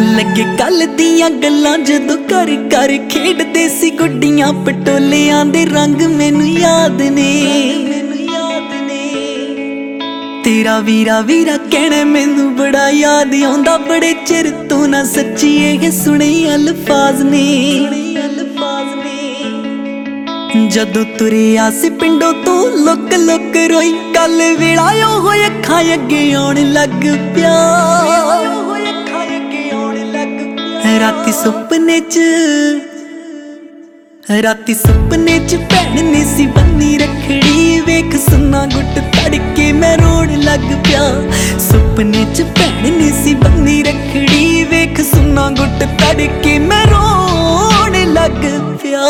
लगे कल दियां गल्लां जदों कर कर खेडदे सी गुड्डियां पटोलियां दे रंग मैनू याद ने। तेरा वीरा वीरा कहना मैनू बड़ा याद आउंदा, बड़े चिर तो ना सच्ची ये सुने अल्फाज ने। जदों तुरिया सी पिंडों तू लुक लुक रोई, कल वेला हो अखां अगे आउण लग पिया। राती सुपने च भैन ने सी बन्नी रखड़ी, वेख सुन्ना गुट तड़के मैं रोण लग पिया। सुपने च भैन ने सी बन्नी रखड़ी, वेख सुन्ना गुट तड़के मैं रोण लग पिया।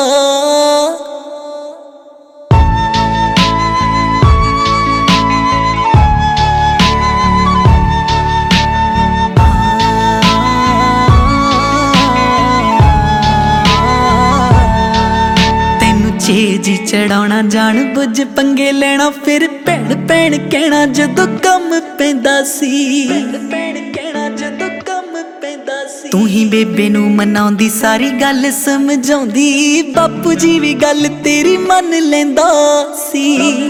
जी चढ़ाना जान बुझ पंगे लेना, फिर भैन भैन कहना जदों कम पैंदा सी। तू ही बेबे नू मनाउंदी सारी गल समझाउंदी, बापू जी भी गल तेरी मन लैंदा सी।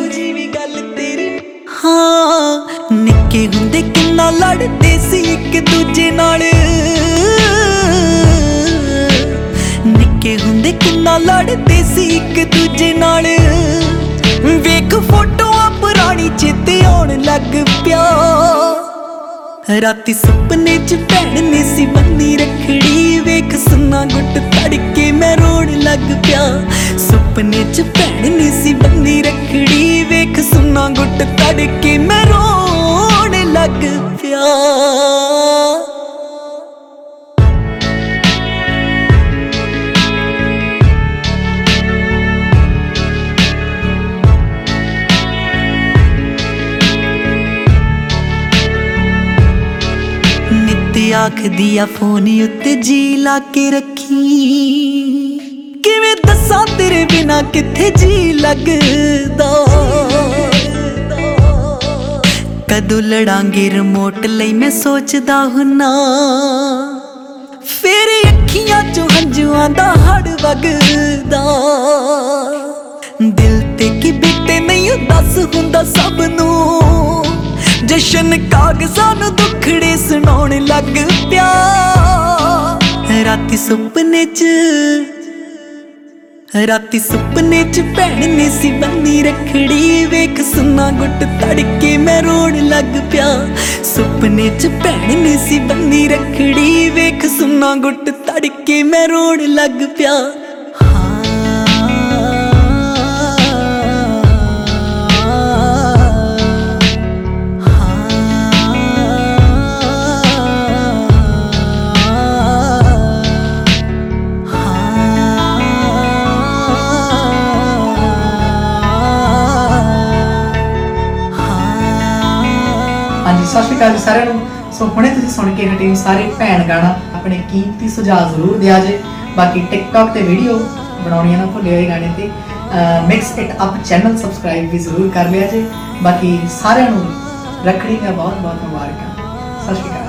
हाँ निक्के हुंदे किन्ना लड़दे सी इक दूजे नाल, निक्के हुंदे किन्ना लड़दे सी इक दूजे नाल। वेख फोटोआं पुरानी चेते आउण लग पिया। राती सुपने च भैन ने सी बन्नी रखड़ी, वेख सुन्ना गुट तड़के मैं रोण लग पिया। सुपने च भैन ने सी बन्नी रखड़ी, वेख सुन्ना गुट तड़के मैं रोण लग पिया। आख दिया फोन उत्ते जी ला के रखी, किवें दसां तेरे बिना किथे जी लगदा। कदों लड़ांगे रिमोट लई मैं सोचदा हुन्ना, फिर अखियां चों हंजुआं दा हड़ वगदा। दिल ते की बीते नहीं दस हुंदा सब नूं, जशन कागज़ां नूं दुखड़े सुनाउण लग पिया। राती सुपने च भैन ने सी बन्नी रखड़ी, वेख सुन्ना गुट तड़के मैं रोण लग पिया। सुपने च भैन ने सी बन्नी रखड़ी, वेख सुन्ना गुट तड़के मैं रोण लग पिया। सत श्री अकाल जी सारिਆਂ ਨੂੰ। सो ਹੁਣੇ ਤੁਸੀਂ सुन के हटे सारे भैन गाना अपने कीमती सुझाव जरूर दिया जे। बाकी टिकटॉक ते वीडियो बनाउणियां ना भुल्लिओ ये गाने ते mix it up channel subscribe भी जरूर कर लिया जे। बाकी सारिਆਂ ਨੂੰ रखड़ी दा बहुत बहुत मुबारक। सत श्री अकाल।